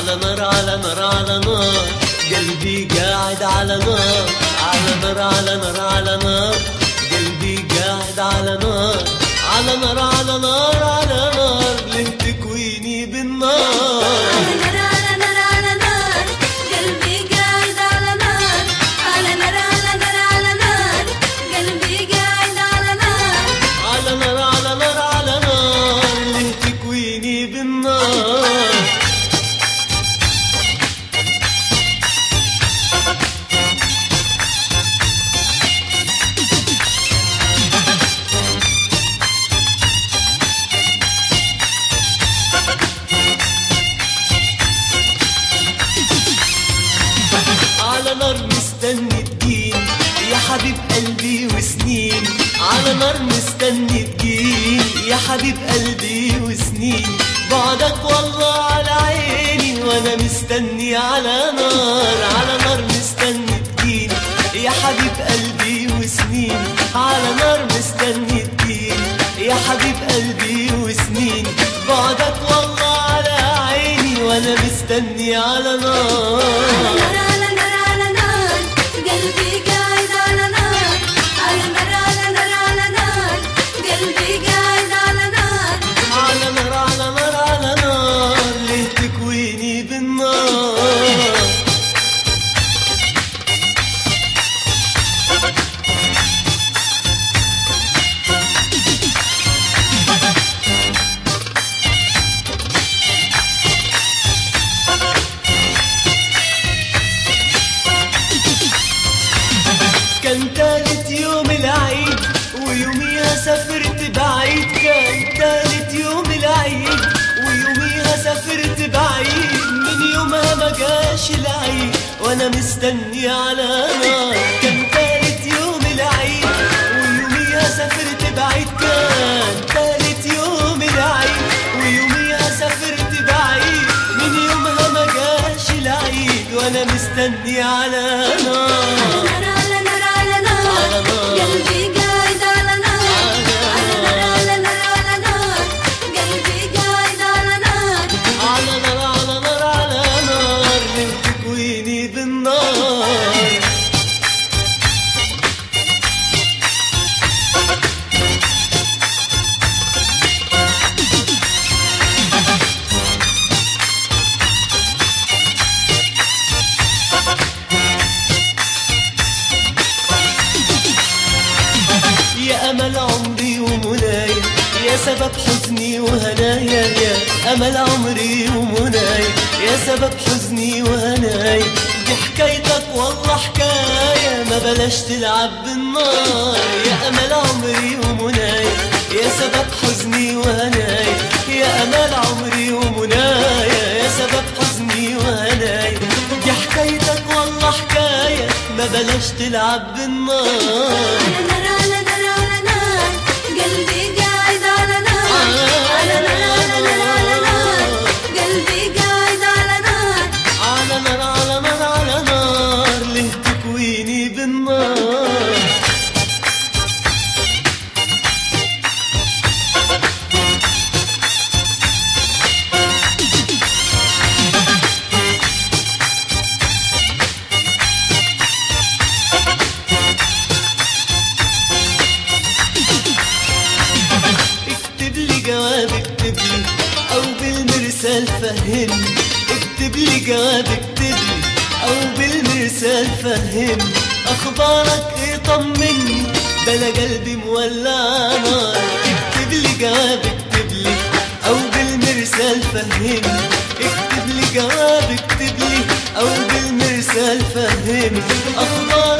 على نار على نار على نار، قلبي قاعد على نار، على نار على نار على نار، قلبي قاعد على نار، على نار على نار على نار، ليه تكويني بالنار؟ على نار على نار على نار، قلبي قاعد على نار، على نار على نار على نار، قلبي قاعد على نار، على نار على نار على نار، ليه تكويني بالنار؟ على نار مستني تجيني يا حبيب قلبي وسنين، على نار مستني تجيني يا حبيب قلبي وسنين، بعدك والله على عيني وانا مستني على نار، على نار مستني تجيني يا حبيب قلبي وسنين، على نار مستني تجيني يا حبيب قلبي وسنين، بعدك والله على عيني وانا مستني على نار. على نار على نار، قلبي قاعد على نار، على نار على نار على نار، قلبي قاعد على نار، على نار على نار على نار، ليه تكويني بالنار؟ كان تالت يوم العيد ويوميها سافرت بعيد، كان تالت يوم العيد ويوميها سافرت بعيد، من يومها ما جاش العيد وانا مستني على نار، كان تالت يوم العيد ويوميها سافرت بعيد، كان تالت يوم العيد ويوميها سافرت بعيد، من يومها ما جاش العيد وانا مستني على نار. على نار على نار، قلبي قاعد على نار، على نار على نار على نار، قلبي قاعد على نار، على نار على نار على نار، ليه تكويني بالنار؟ يا أمل عمري ومنايا، يا سبب حزني وهنايا، يا أمل عمري ومنايا، يا سبب حزني وهنايا، دي حكايتك والله حكاية ما بلاش تلعب بالنار، يا أمل عمري ومنايا، يا سبب حزني وهنايا، يا أمل عمري ومنايا، يا سبب حزني وهنايا، دي حكايتك والله حكاية ما بلاش تلعب بالنار. على نار على نار على نار، قلبي قاعد على نار، على نار على نار على نار، قلبي قاعد على نار، على نار على نار على نار، ليه تكويني بالنار؟ اكتب لي جواب، اكتب لي او بالمرسال فهمني، اكتب لي جواب، اكتب لي او بالمرسال فهمني، اخبارك ايه طمني، ده انا قلبي مولع نار، اكتب لي جواب، اكتب لي او بالمرسال فهمني، اكتب لي جواب، اكتب لي او بالمرسال فهمني، اخبارك